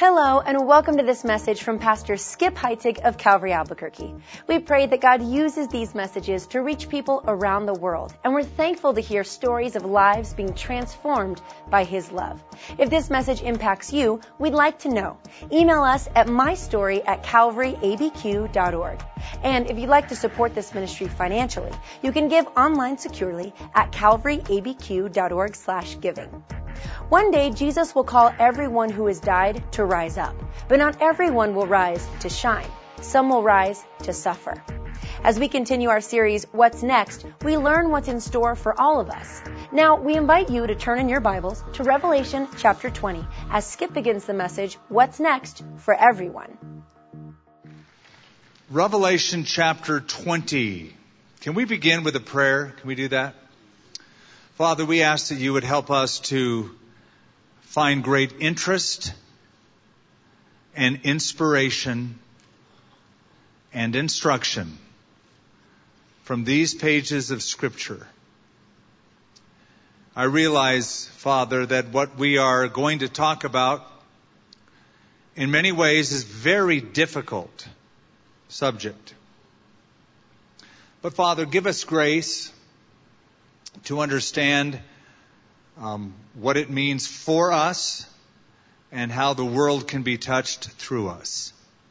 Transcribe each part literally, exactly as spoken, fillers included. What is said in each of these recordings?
Hello, and welcome to this message from Pastor Skip Heitzig of Calvary Albuquerque. We pray that God uses these messages to reach people around the world, and we're thankful to hear stories of lives being transformed by His love. If this message impacts you, we'd like to know. Email us at mystory at calvary a b q dot org. And if you'd like to support this ministry financially, you can give online securely at calvary a b q dot org slash giving. One day, Jesus will call everyone who has died to rise up, but not everyone will rise to shine. Some will rise to suffer. As we continue our series, What's Next?, we learn what's in store for all of us. Now, we invite you to turn in your Bibles to Revelation chapter twenty as Skip begins the message, What's Next for Everyone. Revelation chapter twenty. Can we begin with a prayer? Can we do that? Father, we ask that you would help us to find great interest and inspiration and instruction from these pages of Scripture. I realize, Father, that what we are going to talk about in many ways is very difficult subject. But Father, give us grace to understand um, what it means for us and how the world can be touched through us.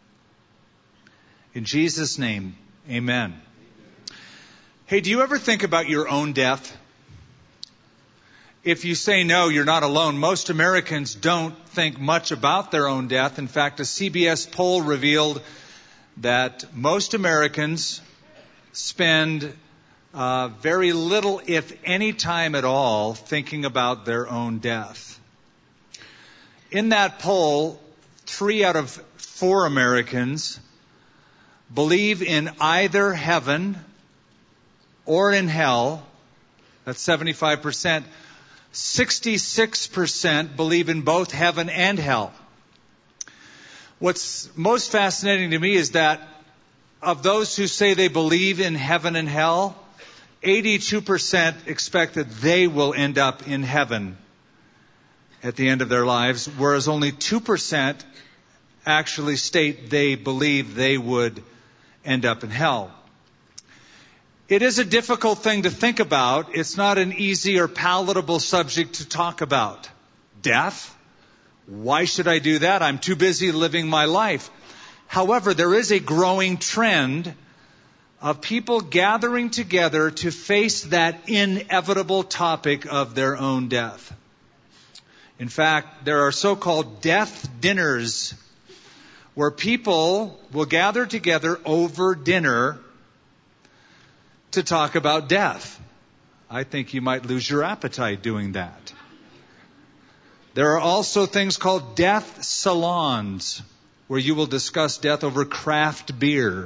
In Jesus' name, amen. Hey, do you ever think about your own death? If you say no, you're not alone. Most Americans don't think much about their own death. In fact, a C B S poll revealed that most Americans spend uh, very little, if any time at all, thinking about their own death. In that poll, three out of four Americans believe in either heaven or in hell. That's seventy-five percent. sixty-six percent believe in both heaven and hell. What's most fascinating to me is that of those who say they believe in heaven and hell, eighty-two percent expect that they will end up in heaven at the end of their lives, whereas only two percent actually state they believe they would end up in hell. It is a difficult thing to think about. It's not an easy or palatable subject to talk about. Death? Why should I do that? I'm too busy living my life. However, there is a growing trend of people gathering together to face that inevitable topic of their own death. In fact, there are so-called death dinners where people will gather together over dinner to talk about death. I think you might lose your appetite doing that. There are also things called death salons, where you will discuss death over craft beer.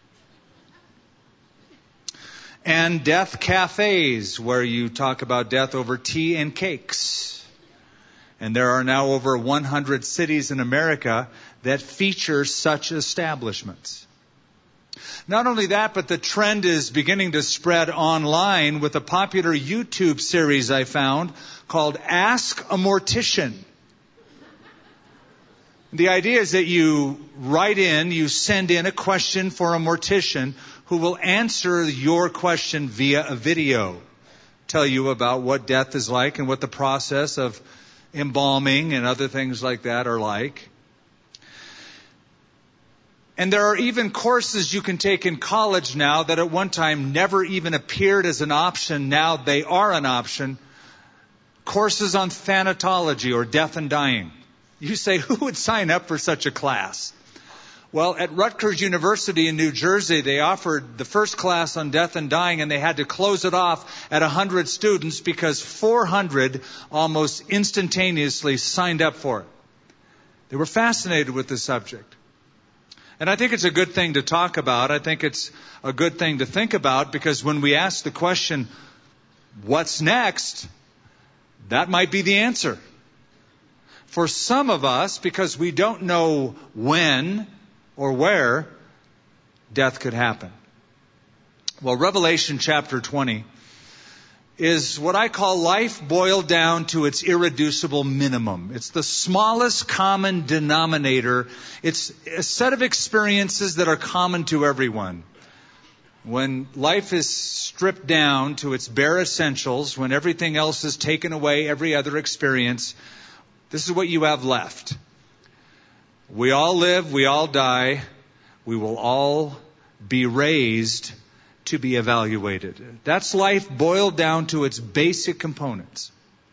And death cafes, where you talk about death over tea and cakes. And there are now over one hundred cities in America that feature such establishments. Not only that, but the trend is beginning to spread online with a popular YouTube series I found called Ask a Mortician. The idea is that you write in, you send in a question for a mortician who will answer your question via a video. Tell you about what death is like and what the process of embalming and other things like that are like. And there are even courses you can take in college now that at one time never even appeared as an option. Now they are an option. Courses on thanatology or death and dying. You say, who would sign up for such a class? Well, at Rutgers University in New Jersey, they offered the first class on death and dying, and they had to close it off at one hundred students because four hundred almost instantaneously signed up for it. They were fascinated with the subject. And I think it's a good thing to talk about. I think it's a good thing to think about, because when we ask the question, what's next? That might be the answer. For some of us, because we don't know when or where death could happen. Well, Revelation chapter twenty is what I call life boiled down to its irreducible minimum. It's the smallest common denominator. It's a set of experiences that are common to everyone. When life is stripped down to its bare essentials, when everything else is taken away, every other experience, this is what you have left. We all live, we all die, we will all be raised to be evaluated. That's life boiled down to its basic components.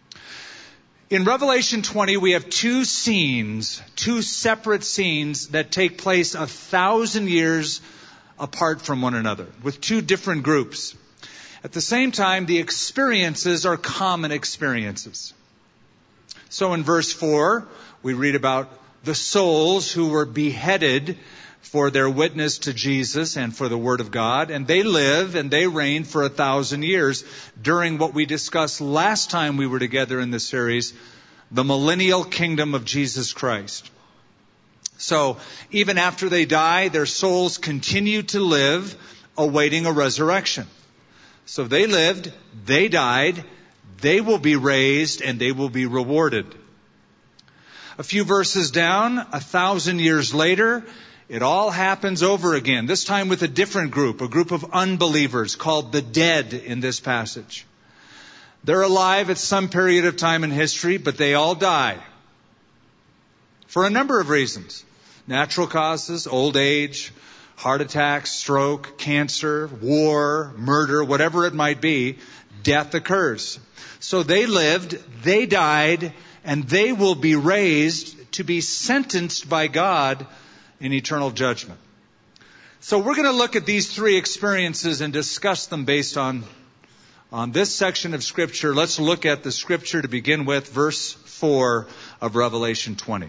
In Revelation twenty, we have two scenes, two separate scenes that take place a thousand years apart from one another, with two different groups. At the same time, the experiences are common experiences. So in verse four, we read about the souls who were beheaded for their witness to Jesus and for the Word of God. And they live and they reign for a thousand years during what we discussed last time we were together in this series, the millennial kingdom of Jesus Christ. So even after they die, their souls continue to live, awaiting a resurrection. So they lived, they died, they will be raised, and they will be rewarded. A few verses down, a thousand years later, it all happens over again, this time with a different group, a group of unbelievers called the dead in this passage. They're alive at some period of time in history, but they all die. For a number of reasons. Natural causes, old age, heart attack, stroke, cancer, war, murder, whatever it might be, death occurs. So they lived, they died, and they will be raised to be sentenced by God in eternal judgment. So we're going to look at these three experiences and discuss them based on, on this section of Scripture. Let's look at the Scripture to begin with, verse four of Revelation twenty.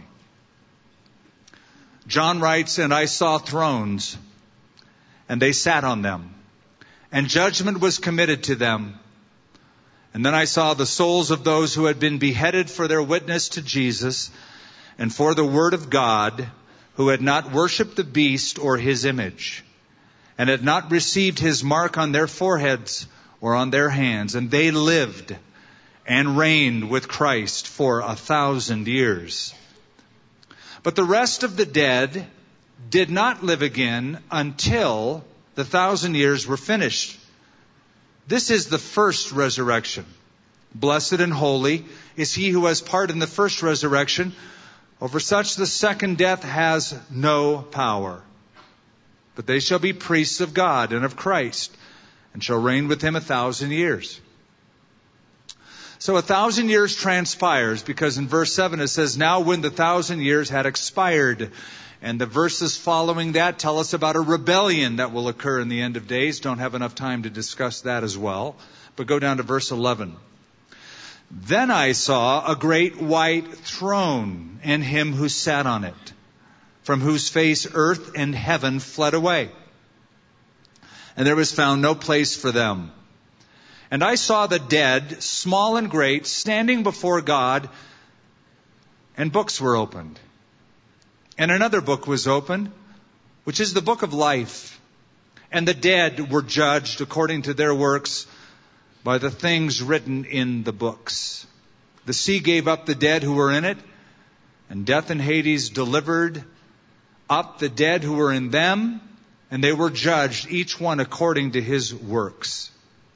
John writes, "And I saw thrones, and they sat on them, and judgment was committed to them. And then I saw the souls of those who had been beheaded for their witness to Jesus and for the Word of God, who had not worshipped the beast or his image, and had not received his mark on their foreheads or on their hands. And they lived and reigned with Christ for a thousand years. But the rest of the dead did not live again until the thousand years were finished. This is the first resurrection. Blessed and holy is he who has part in the first resurrection. Over such the second death has no power. But they shall be priests of God and of Christ, and shall reign with him a thousand years." So a thousand years transpires, because in verse seven it says, "Now when the thousand years had expired." And the verses following that tell us about a rebellion that will occur in the end of days. Don't have enough time to discuss that as well. But go down to verse eleven. "Then I saw a great white throne, and him who sat on it, from whose face earth and heaven fled away. And there was found no place for them. And I saw the dead, small and great, standing before God, and books were opened. And another book was opened, which is the book of life. And the dead were judged according to their works by the things written in the books. The sea gave up the dead who were in it, and death and Hades delivered up the dead who were in them, and they were judged, each one according to his works.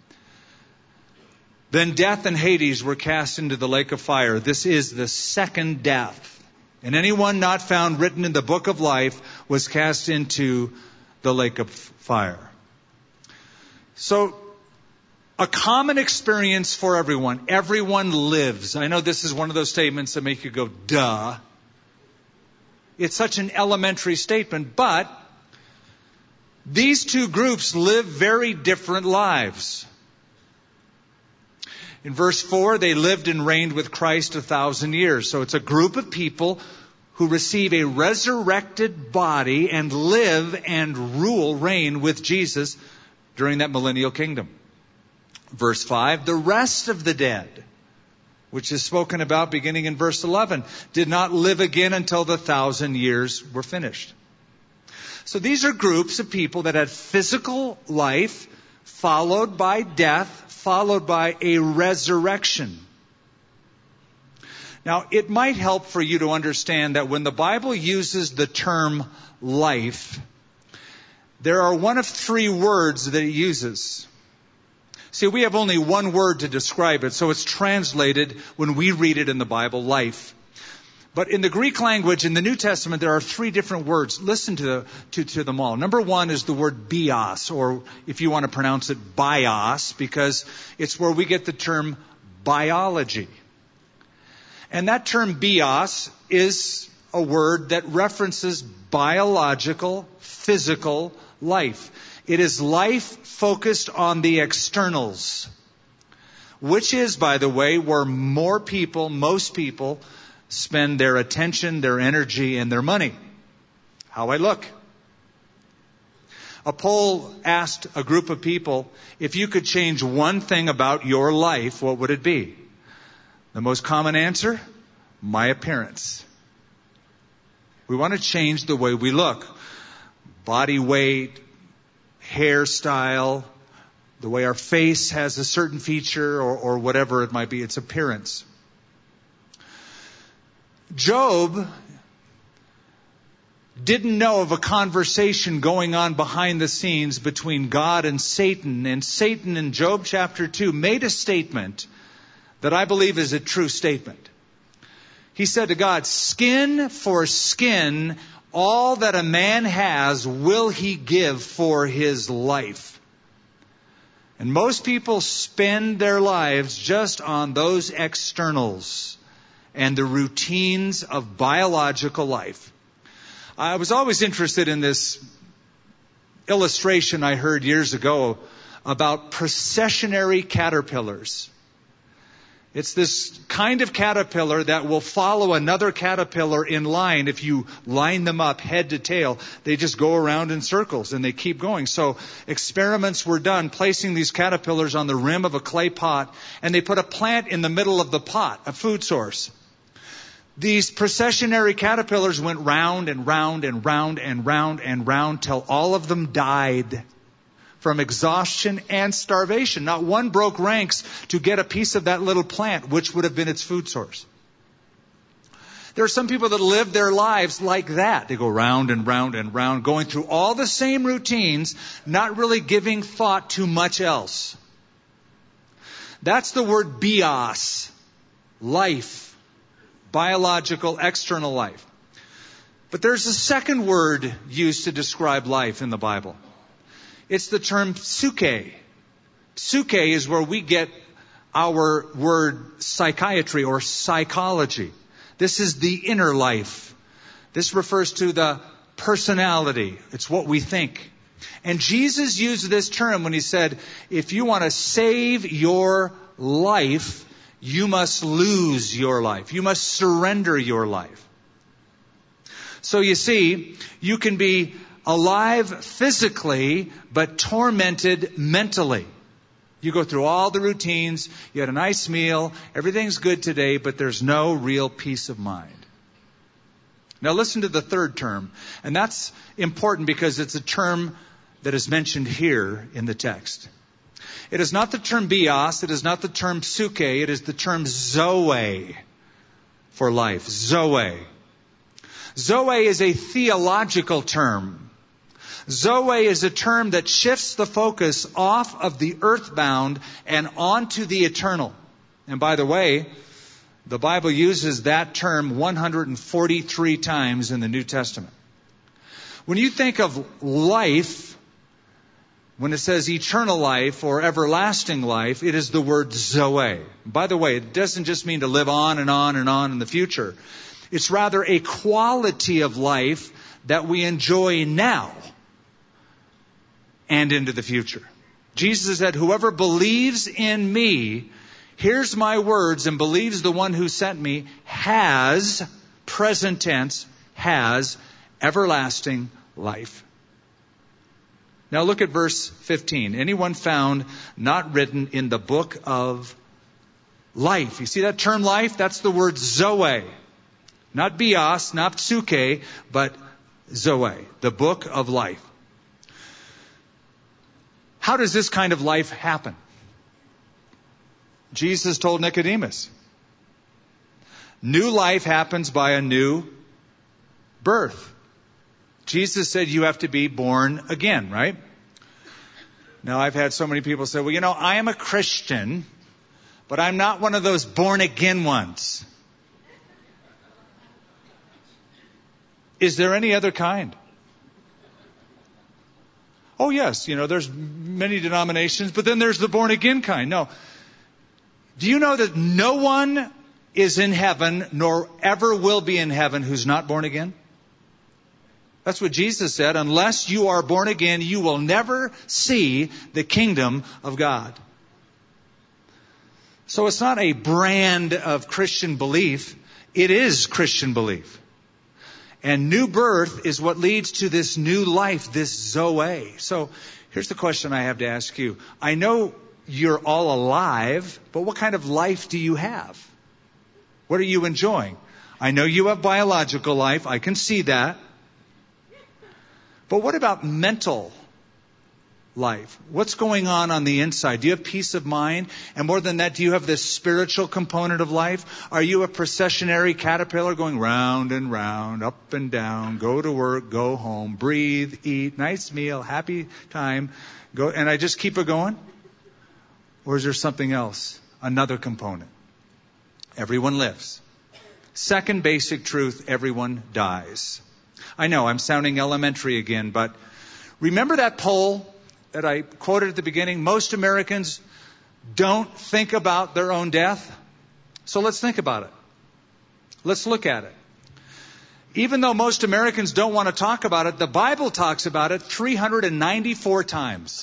Then death and Hades were cast into the lake of fire. This is the second death. And anyone not found written in the book of life was cast into the lake of fire." So, a common experience for everyone. Everyone lives. I know this is one of those statements that make you go, duh. It's such an elementary statement, but these two groups live very different lives. In verse four, they lived and reigned with Christ a thousand years. So it's a group of people who receive a resurrected body and live and rule, reign with Jesus during that millennial kingdom. Verse five, the rest of the dead, which is spoken about beginning in verse eleven, did not live again until the thousand years were finished. So these are groups of people that had physical life, followed by death, followed by a resurrection. Now, it might help for you to understand that when the Bible uses the term life, there are one of three words that it uses. See, we have only one word to describe it, so it's translated when we read it in the Bible, life. But in the Greek language, in the New Testament, there are three different words. Listen to, the, to, to them all. Number one is the word bios, or if you want to pronounce it, bios, because it's where we get the term biology. And that term bios is a word that references biological, physical life. It is life focused on the externals, which is, by the way, where more people, most people, spend their attention, their energy, and their money. How I look. A poll asked a group of people, if you could change one thing about your life, what would it be? The most common answer? My appearance. We want to change the way we look. Body weight, hairstyle, the way our face has a certain feature, or, or whatever it might be, its appearance. Job didn't know of a conversation going on behind the scenes between God and Satan. And Satan in Job chapter two made a statement that I believe is a true statement. He said to God, skin for skin, all that a man has will he give for his life. And most people spend their lives just on those externals and the routines of biological life. I was always interested in this illustration I heard years ago about processionary caterpillars. It's this kind of caterpillar that will follow another caterpillar in line. If you line them up head to tail, they just go around in circles and they keep going. So experiments were done placing these caterpillars on the rim of a clay pot, and they put a plant in the middle of the pot, a food source. These processionary caterpillars went round and round and round and round and round till all of them died from exhaustion and starvation. Not one broke ranks to get a piece of that little plant, which would have been its food source. There are some people that live their lives like that. They go round and round and round, going through all the same routines, not really giving thought to much else. That's the word bios, life. Biological, external life. But there's a second word used to describe life in the Bible. It's the term psyche. Psyche is where we get our word psychiatry or psychology. This is the inner life. This refers to the personality. It's what we think. And Jesus used this term when he said, if you want to save your life, you must lose your life. You must surrender your life. So you see, you can be alive physically, but tormented mentally. You go through all the routines, you had a nice meal, everything's good today, but there's no real peace of mind. Now listen to the third term, and that's important because it's a term that is mentioned here in the text. It is not the term bios, it is not the term psyche, it is the term zoe for life. Zoe. Zoe is a theological term. Zoe is a term that shifts the focus off of the earthbound and onto the eternal. And by the way, the Bible uses that term one hundred forty-three times in the New Testament. When you think of life, when it says eternal life or everlasting life, it is the word Zoe. By the way, it doesn't just mean to live on and on and on in the future. It's rather a quality of life that we enjoy now and into the future. Jesus said, whoever believes in me, hears my words and believes the one who sent me, has, present tense, has everlasting life. Now look at verse fifteen. Anyone found not written in the book of life. You see that term life? That's the word Zoe. Not bios, not psyche, but Zoe, the book of life. How does this kind of life happen? Jesus told Nicodemus, new life happens by a new birth. Jesus said you have to be born again, right? Now, I've had so many people say, well, you know, I am a Christian, but I'm not one of those born again ones. Is there any other kind? Oh, yes, you know, there's many denominations, but then there's the born again kind. No. Do you know that no one is in heaven, nor ever will be in heaven, who's not born again? That's what Jesus said. Unless you are born again, you will never see the kingdom of God. So it's not a brand of Christian belief. It is Christian belief. And new birth is what leads to this new life, this Zoe. So here's the question I have to ask you. I know you're all alive, but what kind of life do you have? What are you enjoying? I know you have biological life. I can see that. But what about mental life? What's going on on the inside? Do you have peace of mind? And more than that, do you have this spiritual component of life? Are you a processionary caterpillar going round and round, up and down, go to work, go home, breathe, eat, nice meal, happy time, go, and I just keep it going? Or is there something else? Another component. Everyone lives. Second basic truth, everyone dies. I know I'm sounding elementary again, but remember that poll that I quoted at the beginning? Most Americans don't think about their own death. So let's think about it. Let's look at it. Even though most Americans don't want to talk about it, the Bible talks about it three hundred ninety-four times.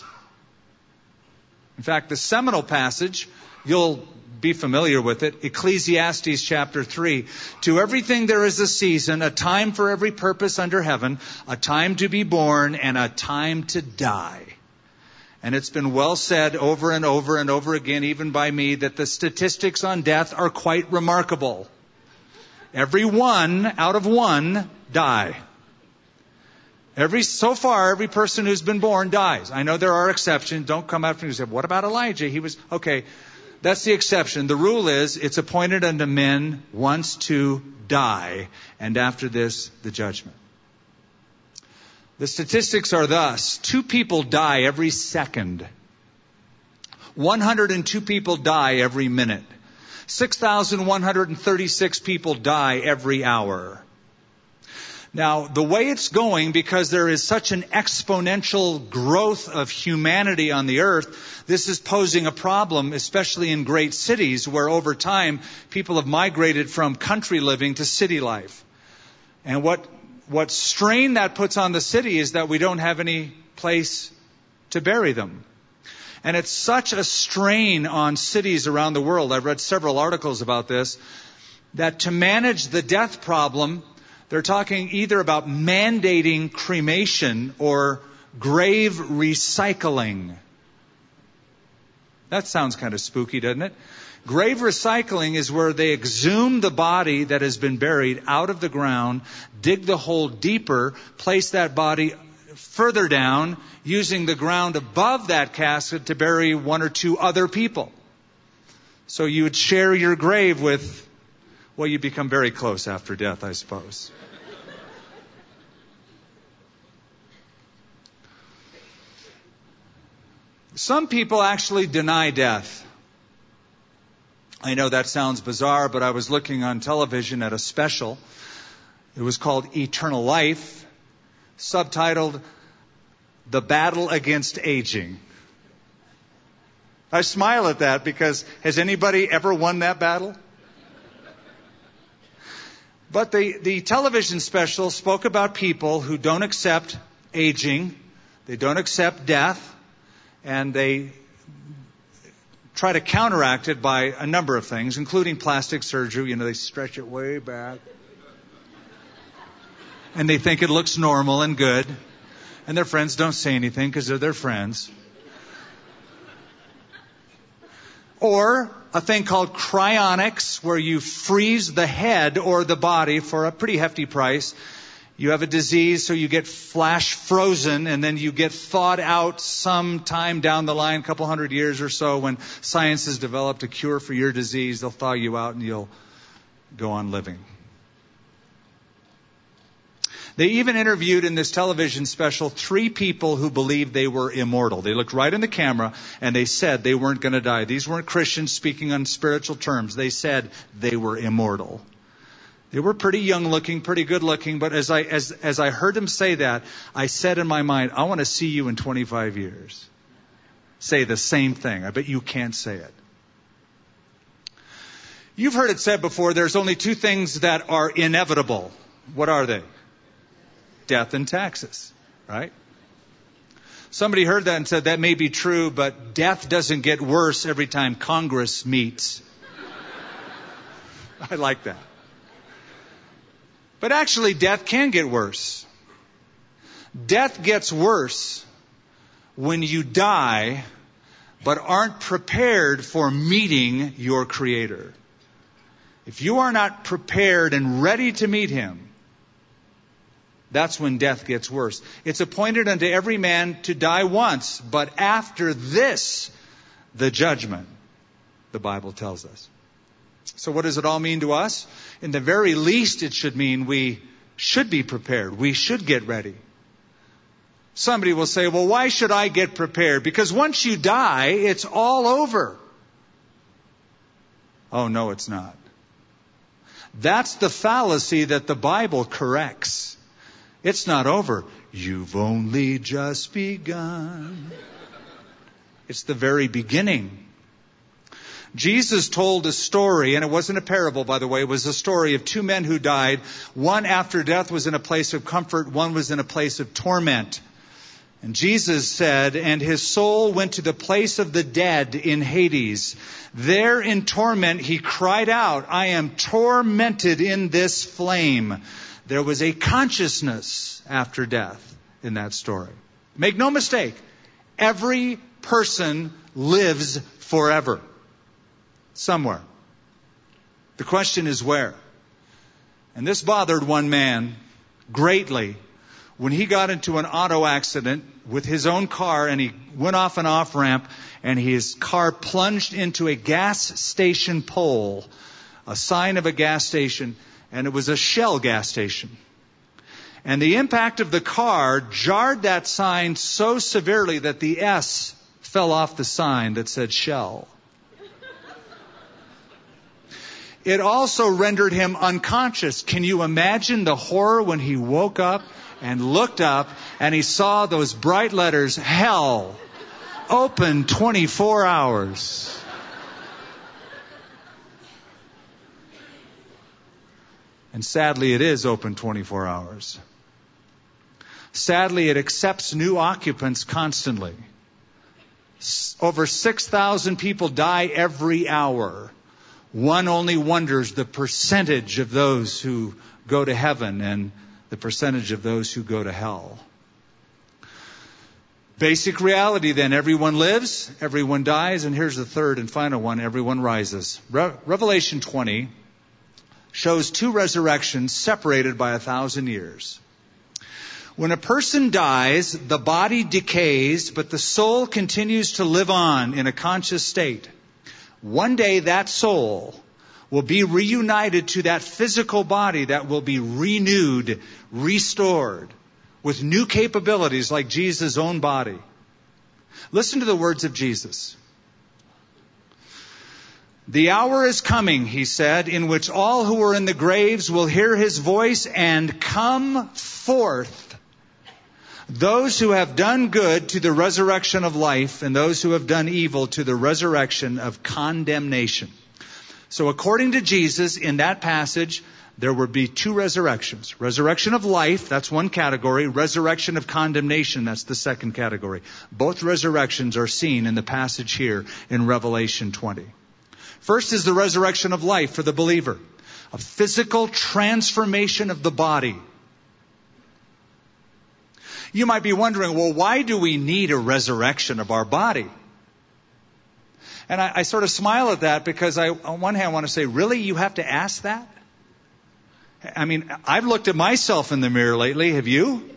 In fact, the seminal passage, you'll be familiar with it, Ecclesiastes chapter three. To everything there is a season, a time for every purpose under heaven, a time to be born and a time to die. And it's been well said over and over and over again, even by me, that the statistics on death are quite remarkable. Every one out of one die. Every, so far, every person who's been born dies. I know there are exceptions. Don't come after me and say, what about Elijah? He was, okay. That's the exception. The rule is, it's appointed unto men once to die, and after this, the judgment. The statistics are thus: two people die every second. one hundred two people die every minute. six thousand one hundred thirty-six people die every hour. Now, the way it's going, because there is such an exponential growth of humanity on the earth, this is posing a problem, especially in great cities, where over time people have migrated from country living to city life. And what what strain that puts on the city is that we don't have any place to bury them. And it's such a strain on cities around the world, I've read several articles about this, that to manage the death problem, they're talking either about mandating cremation or grave recycling. That sounds kind of spooky, doesn't it? Grave recycling is where they exhume the body that has been buried out of the ground, dig the hole deeper, place that body further down, using the ground above that casket to bury one or two other people. So you would share your grave with, well, you become very close after death, I suppose. Some people actually deny death. I know that sounds bizarre, but I was looking on television at a special. It was called Eternal Life, subtitled The Battle Against Aging. I smile at that because has anybody ever won that battle? But the, the television special spoke about people who don't accept aging, they don't accept death, and they try to counteract it by a number of things, including plastic surgery. You know, they stretch it way back. And they think it looks normal and good. And their friends don't say anything because they're their friends. Or a thing called cryonics, where you freeze the head or the body for a pretty hefty price. You have a disease, so you get flash frozen, and then you get thawed out sometime down the line, a couple hundred years or so, when science has developed a cure for your disease. They'll thaw you out and you'll go on living. They even interviewed in this television special three people who believed they were immortal. They looked right in the camera and they said they weren't going to die. These weren't Christians speaking on spiritual terms. They said they were immortal. They were pretty young looking, pretty good looking, but as I as as I heard them say that, I said in my mind, I want to see you in twenty-five years. Say the same thing. I bet you can't say it. You've heard it said before, there's only two things that are inevitable. What are they? Death and taxes, right? Somebody heard that and said that may be true, but death doesn't get worse every time Congress meets. I like that. But actually, death can get worse. Death gets worse when you die, but aren't prepared for meeting your Creator. If you are not prepared and ready to meet Him, that's when death gets worse. It's appointed unto every man to die once, but after this, the judgment, the Bible tells us. So what does it all mean to us? In the very least, it should mean we should be prepared. We should get ready. Somebody will say, well, why should I get prepared? Because once you die, it's all over. Oh, no, it's not. That's the fallacy that the Bible corrects. It's not over. You've only just begun. It's the very beginning. Jesus told a story, and it wasn't a parable, by the way. It was a story of two men who died. One after death was in a place of comfort. One was in a place of torment. And Jesus said, and his soul went to the place of the dead in Hades. There in torment he cried out, I am tormented in this flame. There was a consciousness after death in that story. Make no mistake, every person lives forever. Somewhere. The question is where? And this bothered one man greatly when he got into an auto accident with his own car, and he went off an off-ramp, and his car plunged into a gas station pole, a sign of a gas station, and it was a Shell gas station. And the impact of the car jarred that sign so severely that the S fell off the sign that said Shell. It also rendered him unconscious. Can you imagine the horror when he woke up and looked up and he saw those bright letters, hell, open twenty-four hours. And sadly, it is open twenty-four hours. Sadly, it accepts new occupants constantly. Over six thousand people die every hour. One only wonders the percentage of those who go to heaven and the percentage of those who go to hell. Basic reality then, everyone lives, everyone dies, and here's the third and final one, everyone rises. Re- Revelation twenty shows two resurrections separated by a thousand years. When a person dies, the body decays, but the soul continues to live on in a conscious state. One day that soul will be reunited to that physical body that will be renewed, restored, with new capabilities like Jesus' own body. Listen to the words of Jesus. The hour is coming, he said, in which all who are in the graves will hear his voice and come forth. Those who have done good to the resurrection of life, and those who have done evil to the resurrection of condemnation. So according to Jesus, in that passage, there would be two resurrections. Resurrection of life, that's one category. Resurrection of condemnation, that's the second category. Both resurrections are seen in the passage here in Revelation twenty. First is the resurrection of life for the believer. A physical transformation of the body. You might be wondering, well, why do we need a resurrection of our body? And I, I sort of smile at that because I, on one hand, want to say, really, you have to ask that? I mean, I've looked at myself in the mirror lately. Have you?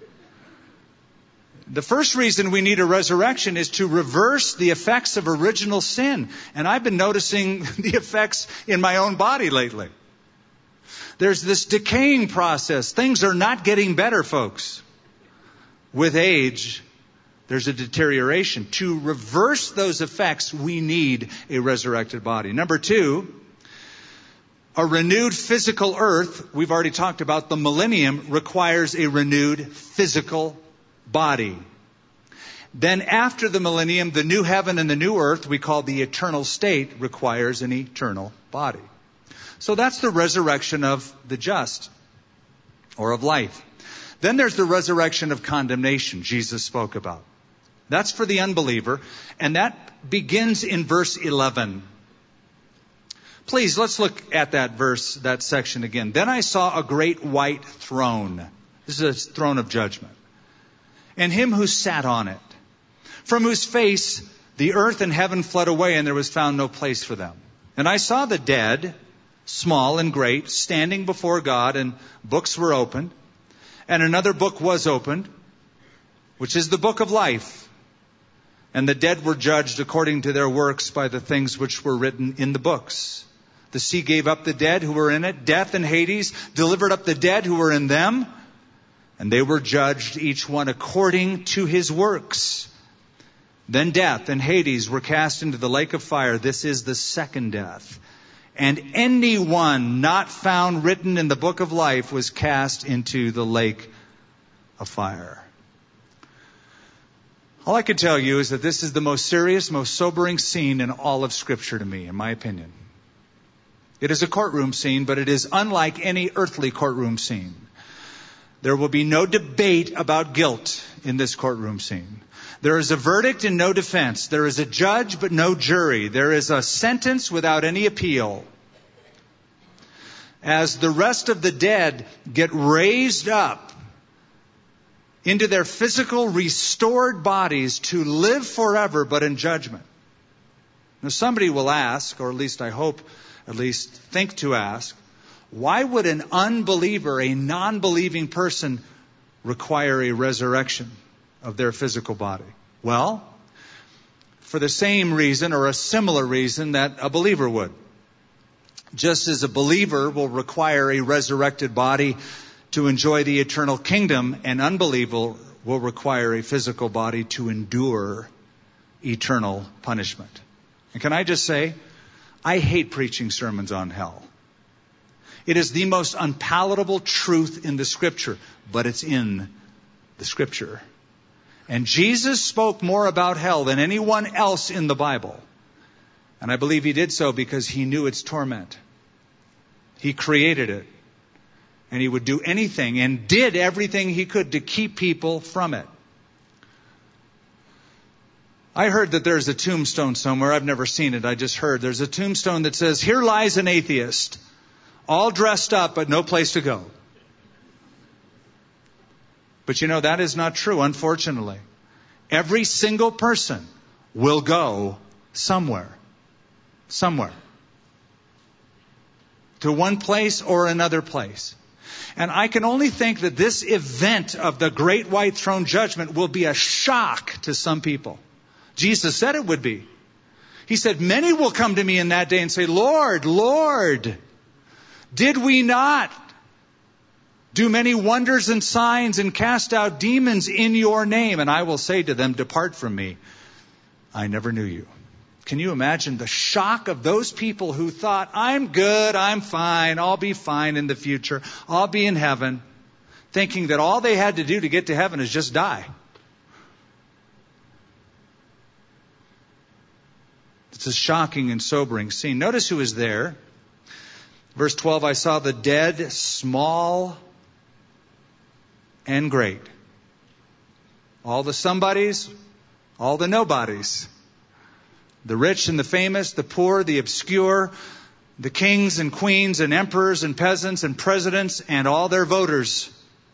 The first reason we need a resurrection is to reverse the effects of original sin. And I've been noticing the effects in my own body lately. There's this decaying process. Things are not getting better, folks. With age, there's a deterioration. To reverse those effects, we need a resurrected body. Number two, a renewed physical earth, we've already talked about, the millennium requires a renewed physical body. Then after the millennium, the new heaven and the new earth, we call the eternal state, requires an eternal body. So that's the resurrection of the just, or of life. Then there's the resurrection of condemnation Jesus spoke about. That's for the unbeliever, and that begins in verse eleven. Please, let's look at that verse, that section again. Then I saw a great white throne. This is a throne of judgment. And him who sat on it, from whose face the earth and heaven fled away, and there was found no place for them. And I saw the dead, small and great, standing before God, and books were opened. And another book was opened, which is the book of life. And the dead were judged according to their works by the things which were written in the books. The sea gave up the dead who were in it. Death and Hades delivered up the dead who were in them. And they were judged, each one according to his works. Then death and Hades were cast into the lake of fire. This is the second death. And anyone not found written in the book of life was cast into the lake of fire. All I can tell you is that this is the most serious, most sobering scene in all of Scripture to me, in my opinion. It is a courtroom scene, but it is unlike any earthly courtroom scene. There will be no debate about guilt in this courtroom scene. There is a verdict and no defense. There is a judge but no jury. There is a sentence without any appeal. As the rest of the dead get raised up into their physical restored bodies to live forever but in judgment. Now somebody will ask, or at least I hope, at least think to ask, why would an unbeliever, a non-believing person, require a resurrection of their physical body? Well, for the same reason or a similar reason that a believer would. Just as a believer will require a resurrected body to enjoy the eternal kingdom, an unbeliever will require a physical body to endure eternal punishment. And can I just say, I hate preaching sermons on hell. It is the most unpalatable truth in the Scripture, but it's in the Scripture. And Jesus spoke more about hell than anyone else in the Bible. And I believe he did so because he knew its torment. He created it. And he would do anything and did everything he could to keep people from it. I heard that there's a tombstone somewhere. I've never seen it. I just heard. There's a tombstone that says, "Here lies an atheist, all dressed up, but no place to go." But you know, that is not true, unfortunately. Every single person will go somewhere. Somewhere. To one place or another place. And I can only think that this event of the great white throne judgment will be a shock to some people. Jesus said it would be. He said, "Many will come to me in that day and say, 'Lord, Lord, did we not do many wonders and signs and cast out demons in your name?' And I will say to them, 'Depart from me. I never knew you.'" Can you imagine the shock of those people who thought, "I'm good, I'm fine, I'll be fine in the future, I'll be in heaven," thinking that all they had to do to get to heaven is just die. It's a shocking and sobering scene. Notice who is there. Verse twelve, I saw the dead, small and great. All the somebodies, all the nobodies. The rich and the famous, the poor, the obscure, the kings and queens and emperors and peasants and presidents and all their voters.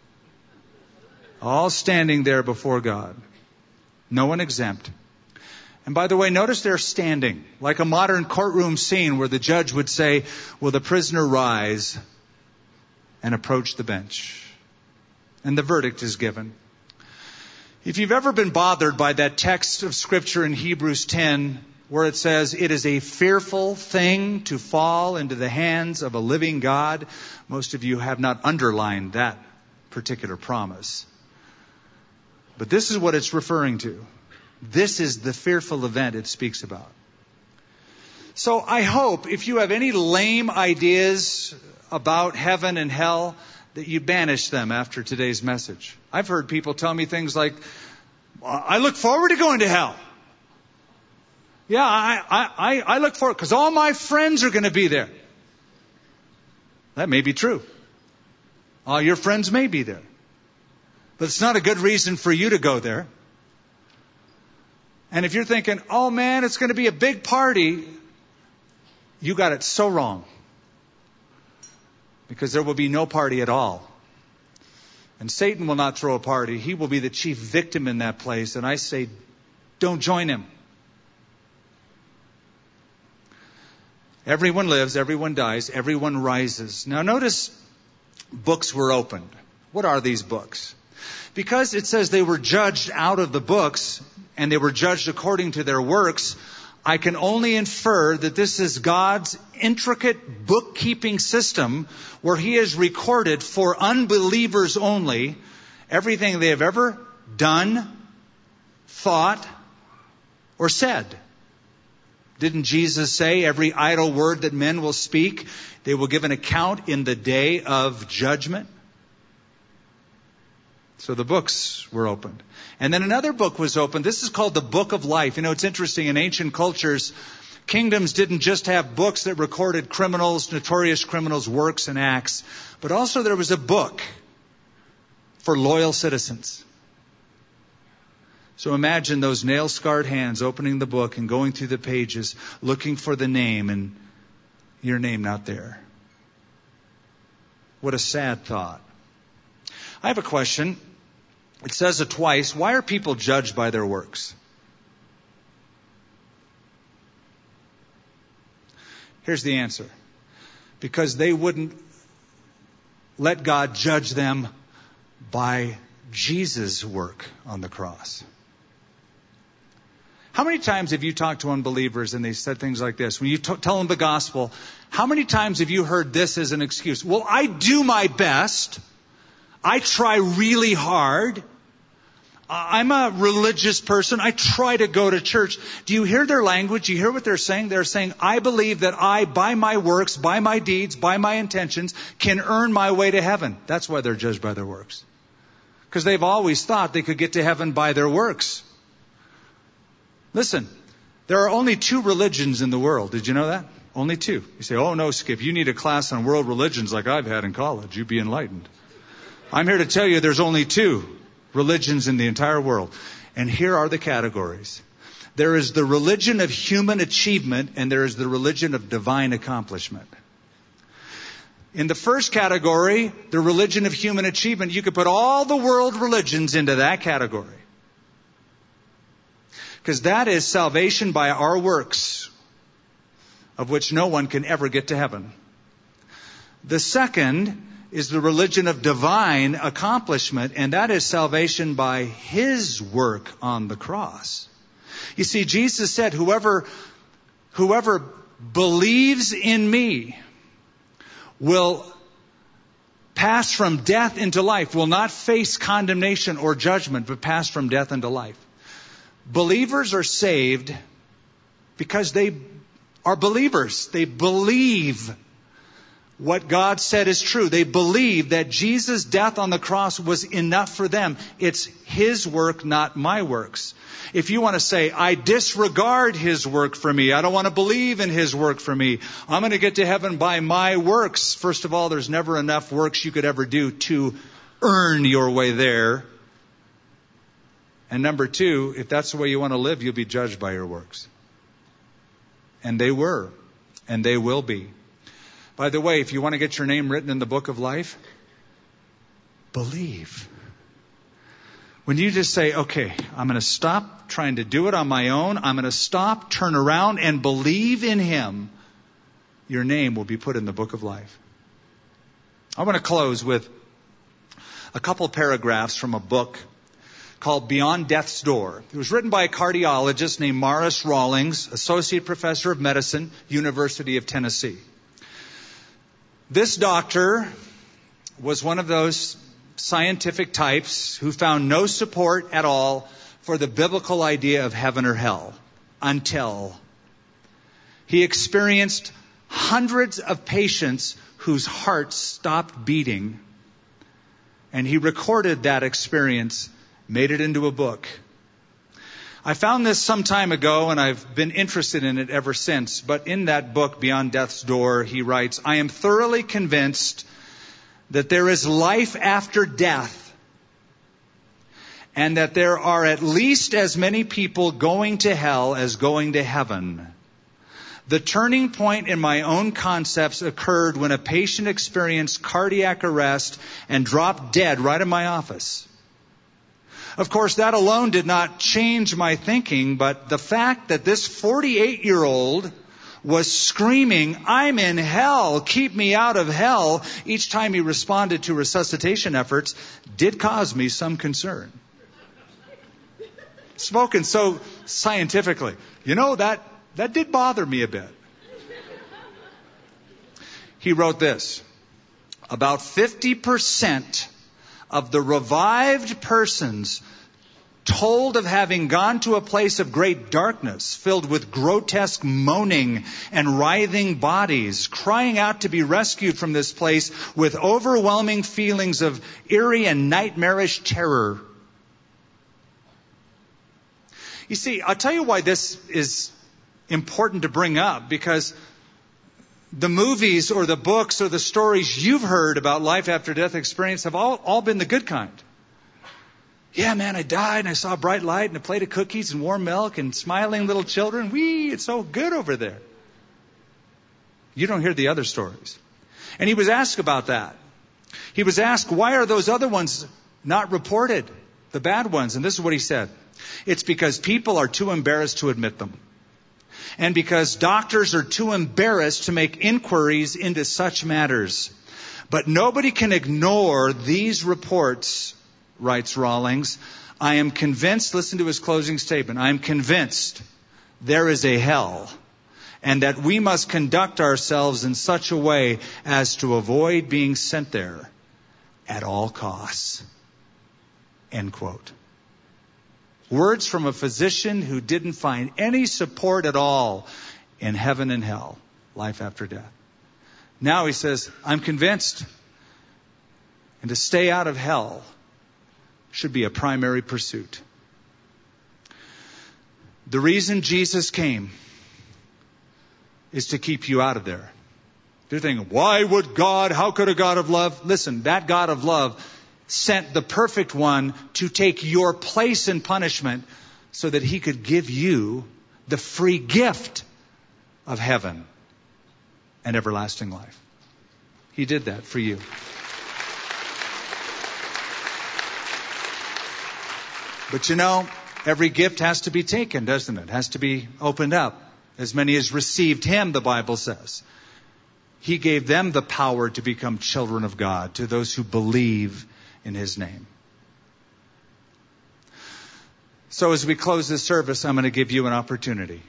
All standing there before God. No one exempt. And by the way, notice they're standing, like a modern courtroom scene where the judge would say, "Will the prisoner rise?" and approach the bench. And the verdict is given. If you've ever been bothered by that text of Scripture in Hebrews ten, where it says, it is a fearful thing to fall into the hands of a living God, most of you have not underlined that particular promise. But this is what it's referring to. This is the fearful event it speaks about. So I hope if you have any lame ideas about heaven and hell, that you banish them after today's message. I've heard people tell me things like, I look forward to going to hell. Yeah, I, I, I look forward because all my friends are going to be there. That may be true. All your friends may be there. But it's not a good reason for you to go there. And if you're thinking, oh man, it's going to be a big party, you got it so wrong. Because there will be no party at all. And Satan will not throw a party. He will be the chief victim in that place. And I say, don't join him. Everyone lives, everyone dies, everyone rises. Now notice, books were opened. What are these books? Because it says they were judged out of the books, and they were judged according to their works, I can only infer that this is God's intricate bookkeeping system where He has recorded for unbelievers only everything they have ever done, thought, or said. Didn't Jesus say every idle word that men will speak, they will give an account in the day of judgment? So the books were opened. And then another book was opened. This is called the Book of Life. You know, it's interesting. In ancient cultures, kingdoms didn't just have books that recorded criminals, notorious criminals' works and acts, but also there was a book for loyal citizens. So imagine those nail-scarred hands opening the book and going through the pages, looking for the name, and your name not there. What a sad thought. I have a question. It says it twice. Why are people judged by their works? Here's the answer. Because they wouldn't let God judge them by Jesus' work on the cross. How many times have you talked to unbelievers and they said things like this? When you t- tell them the gospel, how many times have you heard this as an excuse? Well, I do my best. I try really hard. I'm a religious person. I try to go to church. Do you hear their language? Do you hear what they're saying? They're saying, I believe that I, by my works, by my deeds, by my intentions, can earn my way to heaven. That's why they're judged by their works. Because they've always thought they could get to heaven by their works. Listen, there are only two religions in the world. Did you know that? Only two. You say, oh no, Skip, you need a class on world religions like I've had in college. You'd be enlightened. I'm here to tell you there's only two religions in the entire world. And here are the categories. There is the religion of human achievement, and there is the religion of divine accomplishment. In the first category, the religion of human achievement, you could put all the world religions into that category. Because that is salvation by our works, of which no one can ever get to heaven. The second is the religion of divine accomplishment, and that is salvation by His work on the cross. You see, Jesus said, whoever, whoever believes in me will pass from death into life, will not face condemnation or judgment, but pass from death into life. Believers are saved because they are believers. They believe what God said is true. They believe that Jesus' death on the cross was enough for them. It's His work, not my works. If you want to say, I disregard His work for me, I don't want to believe in His work for me, I'm going to get to heaven by my works. First of all, there's never enough works you could ever do to earn your way there. And number two, if that's the way you want to live, you'll be judged by your works. And they were, and they will be. By the way, if you want to get your name written in the book of life, believe. When you just say, okay, I'm going to stop trying to do it on my own. I'm going to stop, turn around, and believe in Him. Your name will be put in the book of life. I want to close with a couple paragraphs from a book called Beyond Death's Door. It was written by a cardiologist named Morris Rawlings, Associate Professor of Medicine, University of Tennessee. This doctor was one of those scientific types who found no support at all for the biblical idea of heaven or hell until he experienced hundreds of patients whose hearts stopped beating, and he recorded that experience, made it into a book. I found this some time ago, and I've been interested in it ever since. But in that book, Beyond Death's Door, he writes, I am thoroughly convinced that there is life after death, and that there are at least as many people going to hell as going to heaven. The turning point in my own concepts occurred when a patient experienced cardiac arrest and dropped dead right in my office. Of course, that alone did not change my thinking, but the fact that this forty-eight-year-old was screaming, I'm in hell, keep me out of hell, each time he responded to resuscitation efforts, did cause me some concern. Spoken so scientifically. You know, that, that did bother me a bit. He wrote this, about fifty percent of the revived persons told of having gone to a place of great darkness, filled with grotesque moaning and writhing bodies, crying out to be rescued from this place with overwhelming feelings of eerie and nightmarish terror. You see, I'll tell you why this is important to bring up, because the movies or the books or the stories you've heard about life after death experience have all, all been the good kind. Yeah, man, I died and I saw a bright light and a plate of cookies and warm milk and smiling little children. Whee, it's so good over there. You don't hear the other stories. And he was asked about that. He was asked, why are those other ones not reported, the bad ones? And this is what he said. It's because people are too embarrassed to admit them. And because doctors are too embarrassed to make inquiries into such matters. But nobody can ignore these reports, writes Rawlings. I am convinced, listen to his closing statement, I am convinced there is a hell, and that we must conduct ourselves in such a way as to avoid being sent there at all costs. End quote. Words from a physician who didn't find any support at all in heaven and hell, life after death. Now he says, I'm convinced. And to stay out of hell should be a primary pursuit. The reason Jesus came is to keep you out of there. You're thinking, why would God, how could a God of love? Listen, that God of love sent the perfect one to take your place in punishment so that he could give you the free gift of heaven and everlasting life. He did that for you. But you know, every gift has to be taken, doesn't it? It has to be opened up. As many as received him, the Bible says. He gave them the power to become children of God, to those who believe in his name. So as we close this service, I'm going to give you an opportunity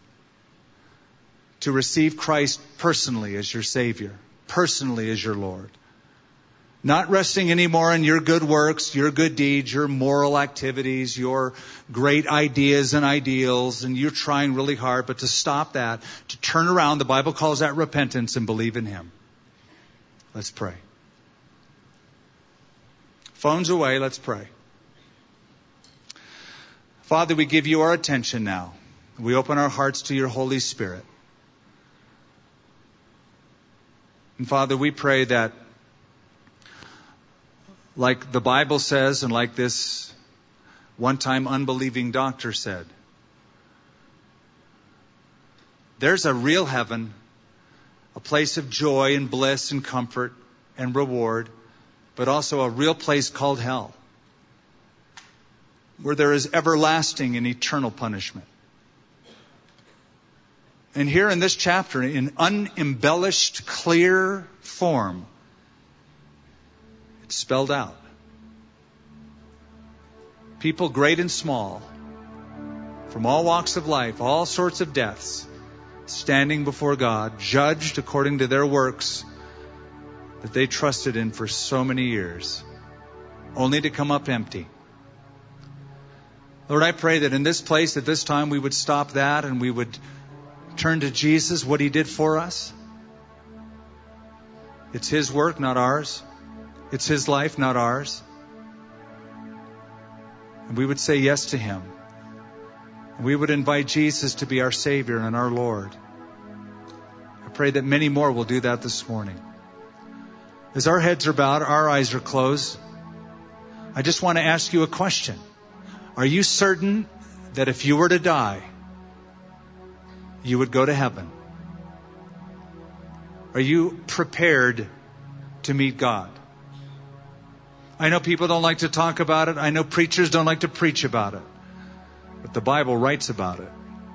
to receive Christ personally as your Savior, personally as your Lord. Not resting anymore in your good works, your good deeds, your moral activities, your great ideas and ideals, and you're trying really hard, but to stop that, to turn around, the Bible calls that repentance, and believe in him. Let's pray. Phones away, let's pray. Father, we give you our attention now. We open our hearts to your Holy Spirit. And Father, we pray that, like the Bible says, and like this one-time unbelieving doctor said, there's a real heaven, a place of joy and bliss and comfort and reward, but also a real place called hell, where there is everlasting and eternal punishment. And here in this chapter, in unembellished, clear form, spelled out. People great and small, from all walks of life, all sorts of deaths, standing before God, judged according to their works that they trusted in for so many years, only to come up empty. Lord, I pray that in this place at this time we would stop that and we would turn to Jesus, what He did for us. It's His work, not ours. It's His life, not ours. And we would say yes to Him. And we would invite Jesus to be our Savior and our Lord. I pray that many more will do that this morning. As our heads are bowed, our eyes are closed, I just want to ask you a question. Are you certain that if you were to die, you would go to heaven? Are you prepared to meet God? I know people don't like to talk about it. I know preachers don't like to preach about it. But the Bible writes about it.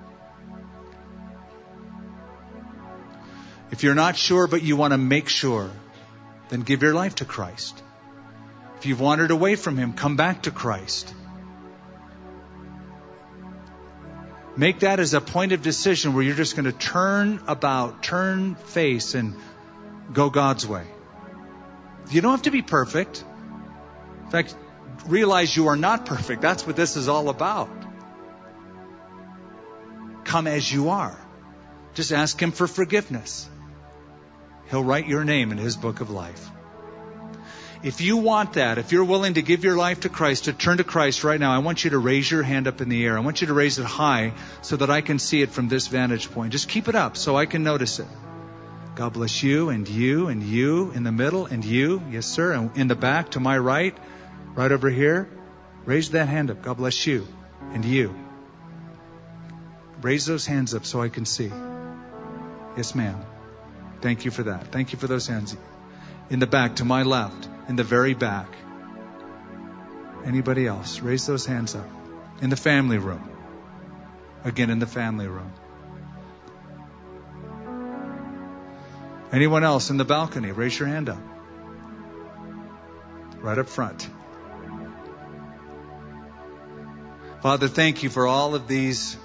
If you're not sure, but you want to make sure, then give your life to Christ. If you've wandered away from Him, come back to Christ. Make that as a point of decision where you're just going to turn about, turn face, and go God's way. You don't have to be perfect. In fact, realize you are not perfect. That's what this is all about. Come as you are. Just ask Him for forgiveness. He'll write your name in His book of life. If you want that, if you're willing to give your life to Christ, to turn to Christ right now, I want you to raise your hand up in the air. I want you to raise it high so that I can see it from this vantage point. Just keep it up so I can notice it. God bless you and you and you in the middle and you. Yes, sir. And in the back to my right, right over here. Raise that hand up. God bless you and you. Raise those hands up so I can see. Yes, ma'am. Thank you for that. Thank you for those hands. In the back to my left. In the very back. Anybody else? Raise those hands up. In the family room. Again, in the family room. Anyone else in the balcony? Raise your hand up. Right up front. Father, thank you for all of these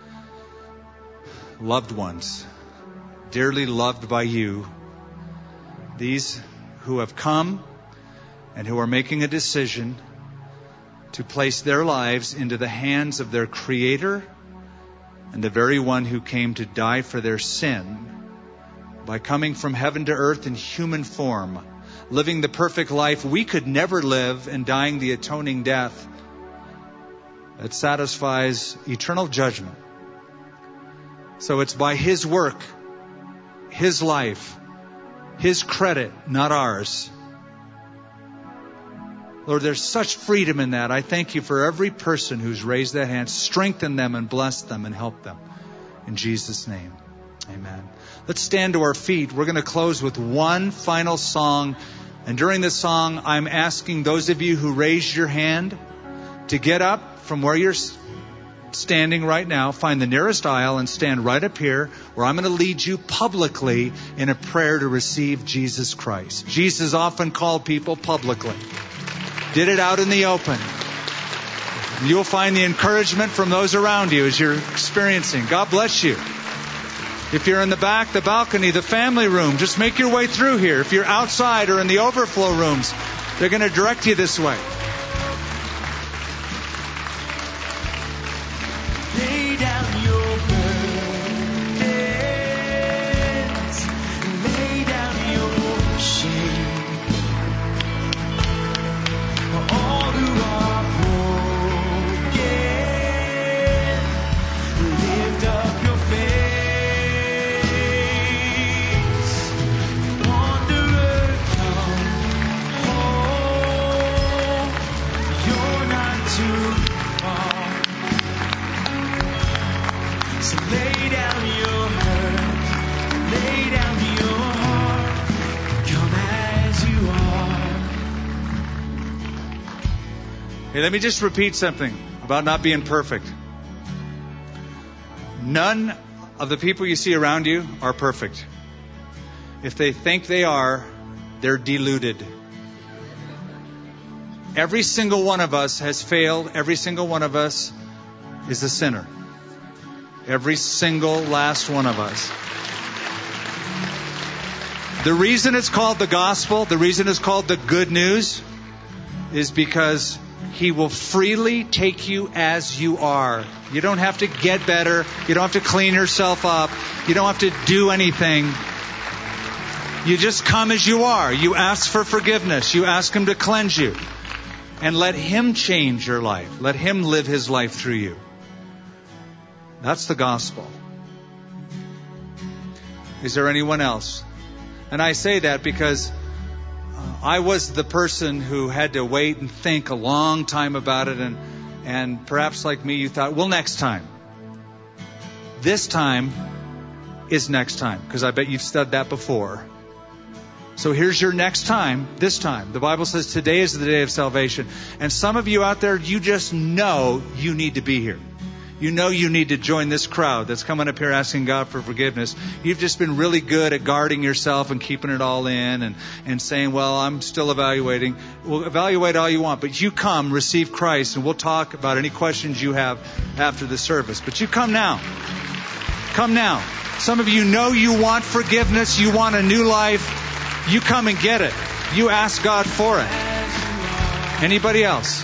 loved ones, dearly loved by you. These who have come and who are making a decision to place their lives into the hands of their Creator and the very one who came to die for their sin by coming from heaven to earth in human form, living the perfect life we could never live and dying the atoning death that satisfies eternal judgment. So it's by His work, His life, His credit, not ours. Lord, there's such freedom in that. I thank you for every person who's raised that hand. Strengthen them and bless them and help them. In Jesus' name, amen. Let's stand to our feet. We're going to close with one final song. And during this song, I'm asking those of you who raised your hand to get up from where you're standing right now, find the nearest aisle and stand right up here where I'm going to lead you publicly in a prayer to receive Jesus Christ. Jesus often called people publicly. Did it out in the open. You'll find the encouragement from those around you as you're experiencing. God bless you. If you're in the back, the balcony, the family room, just make your way through here. If you're outside or in the overflow rooms, they're going to direct you this way. Lay down your burdens, lay down your shame. All who are broken, lift up your face. Wanderer, come home. You're not too far. So lay down your hurt, lay down your heart, come as you are. Hey, let me just repeat something about not being perfect. None of the people you see around you are perfect. If they think they are, they're deluded. Every single one of us has failed. Every single one of us is a sinner. Every single last one of us. The reason it's called the gospel, the reason it's called the good news, is because He will freely take you as you are. You don't have to get better. You don't have to clean yourself up. You don't have to do anything. You just come as you are. You ask for forgiveness. You ask Him to cleanse you. And let Him change your life. Let Him live His life through you. That's the gospel. Is there anyone else? And I say that because I was the person who had to wait and think a long time about it. And, and perhaps like me, you thought, well, next time. This time is next time. Because I bet you've studied that before. So here's your next time, this time. The Bible says today is the day of salvation. And some of you out there, you just know you need to be here. You know you need to join this crowd that's coming up here asking God for forgiveness. You've just been really good at guarding yourself and keeping it all in and, and saying, well, I'm still evaluating. Well, evaluate all you want, but you come, receive Christ, and we'll talk about any questions you have after the service. But you come now. Come now. Some of you know you want forgiveness. You want a new life. You come and get it. You ask God for it. Anybody else?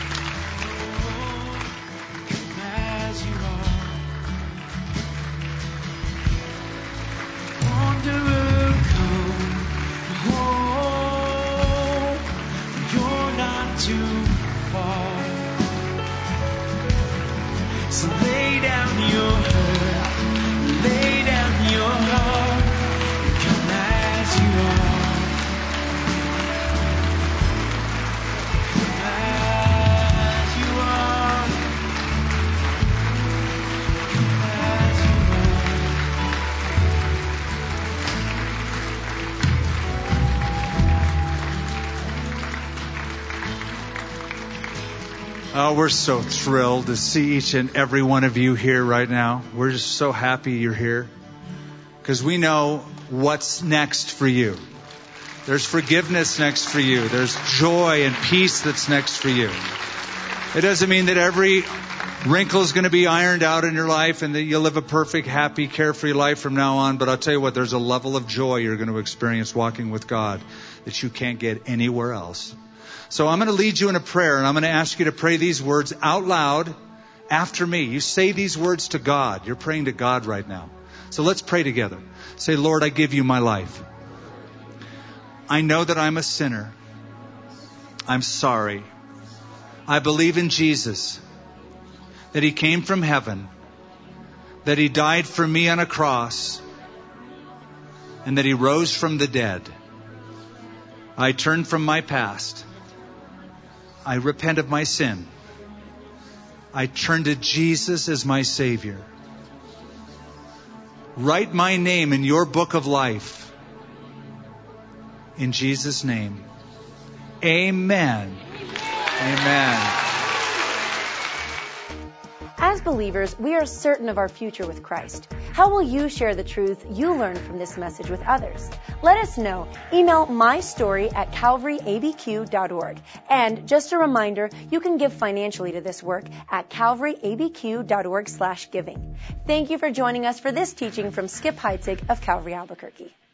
Oh, we're so thrilled to see each and every one of you here right now. We're just so happy you're here because we know what's next for you. There's forgiveness next for you. There's joy and peace that's next for you. It doesn't mean that every wrinkle is going to be ironed out in your life and that you'll live a perfect, happy, carefree life from now on. But I'll tell you what, there's a level of joy you're going to experience walking with God that you can't get anywhere else. So I'm going to lead you in a prayer, and I'm going to ask you to pray these words out loud after me. You say these words to God. You're praying to God right now. So let's pray together. Say, Lord, I give you my life. I know that I'm a sinner. I'm sorry. I believe in Jesus, that He came from heaven, that He died for me on a cross, and that He rose from the dead. I turn from my past. I repent of my sin. I turn to Jesus as my Savior. Write my name in your book of life. In Jesus' name. Amen. Amen. As believers, we are certain of our future with Christ. How will you share the truth you learned from this message with others? Let us know. Email mystory at calvary a b q dot org. And just a reminder, you can give financially to this work at calvary a b q dot org slash giving. Thank you for joining us for this teaching from Skip Heitzig of Calvary Albuquerque.